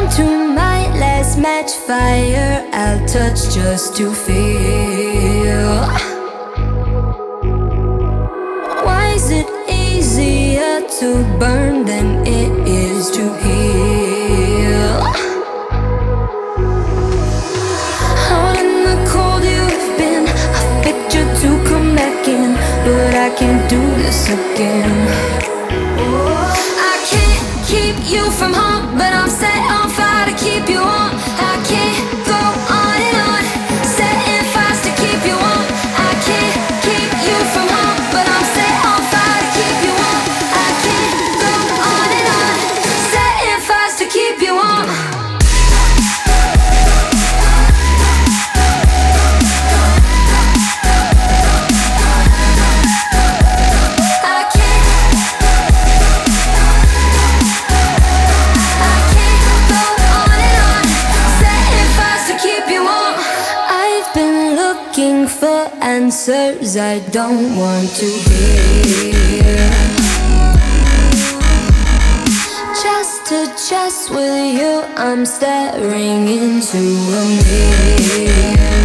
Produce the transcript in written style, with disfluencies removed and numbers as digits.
to my last match, fire I'll touch just to feel. Why is it easier to burn than it is to heal? Out in the cold you've been, I picked you to come back in, but I can't do this again. I can't keep you from home, but I'm set on fire to keep you warm. I can't go on and on, setting fires to keep you warm. I can't keep you from home, but I'm set on fire to keep you warm. I can't go on and on, setting fires to keep you warm. Looking for answers I don't want to hear. Just to chest with you, I'm staring into a mirror.